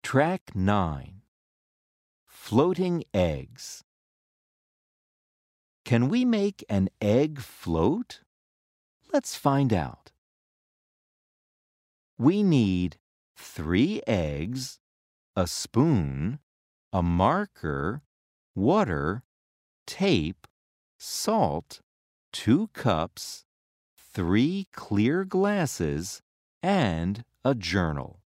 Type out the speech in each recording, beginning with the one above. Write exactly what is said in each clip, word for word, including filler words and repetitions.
Track nine. Floating eggs. Can we make an egg float? Let's find out. We need three eggs, a spoon, a marker, water, tape, salt, two cups, three clear glasses, and a journal.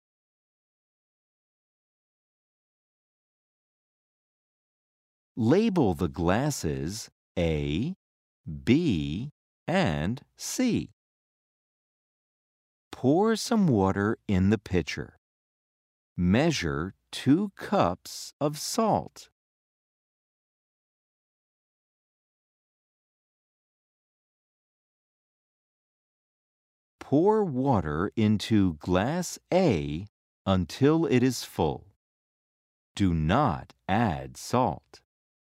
Label the glasses A, B, and C. Pour some water in the pitcher. Measure two cups of salt. Pour water into glass A until it is full. Do not add salt.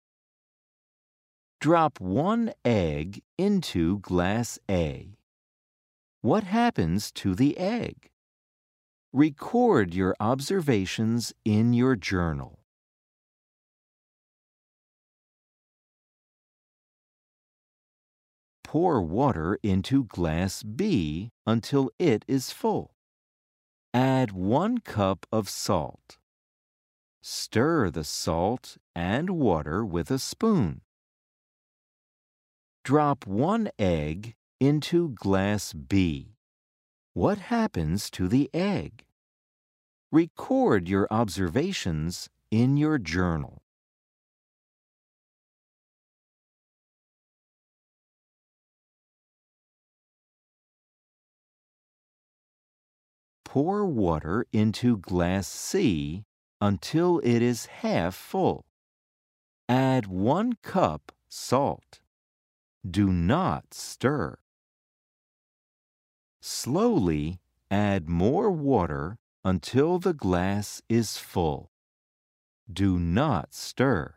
Drop one egg into glass A. What happens to the egg? Record your observations in your journal. Pour water into glass B until it is full. Add one cup of salt. Stir the salt and water with a spoon. Drop one egg into glass B. What happens to the egg? Record your observations in your journal. Pour water into glass C until it is half full. Add one cup salt. Do not stir. Slowly add more water until the glass is full. Do not stir.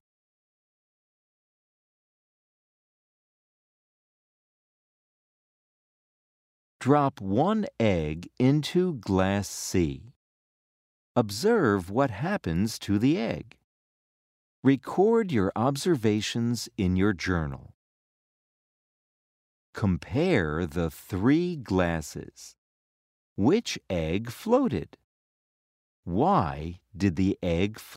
Drop one egg into glass C. Observe what happens to the egg. Record your observations in your journal. Compare the three glasses. Which egg floated? Why did the egg float?